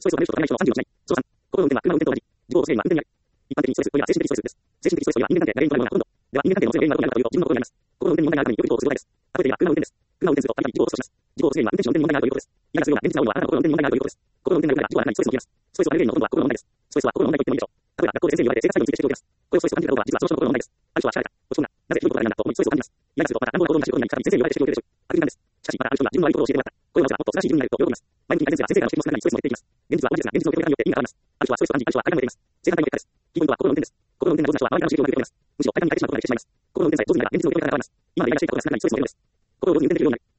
ストレスを感じる人と感じない人の30をしない。その3、行動運転は車の運転と同じ。自動性は運転にある。一般的にストレスというのは精神的ストレスです。精神的ストレスというのは人間関係が原因となるものがほとんど。では人間関係の原因はどこにあるかというと自分の行動にあります。行動運転に問題があるためによく人をする場合です。例えば車の運転です。車を運転すると、あり自動をストするとします。自動をするには運転手の運転に問題があるということです。イライラするような、電池が多いのはあなたの行動運転に問題があるということです。行動運転によるから自動は何ストレスを感じます。ストレスを感じる原因のほとんどは行動の問題です。ストレスは行動の問題と言ってもいいでしょう。例えば学校で先生に言われて生活作業について指摘を受けます。これをストレスと感じるかどうかは実はその人の行動の問題です。ある人は疲れた、落ち込んだ、なぜひどいことがあるんだと思いストレスを感じます。イライラするとまた乱暴な行動に走ることになり、再び先生に言われて指摘を受けるでしょう。あるなんです。しかしまたある人が自分の悪い行動を教えてもらった。これはもっと難しい自分になると喜びます。前向きに改善すれば先生からの指摘も少なくなりストレスも減っていきます。現実は同じですが、現実の結果によって意味が変わります。ある人はストレスを感じ、ある人は快感を得ています。正反対の結果です。キーポイントは行動の運転です。行動の運転が上手な人は周りからの刺激を受けています。むしろ快感に変えてしまうことができてしまいます。行動の運転さえ上手になれば現実の結果が変わります。今までイライラしていたことが少なくなりストレスも減るのです。行動を上手に運転できるようになる。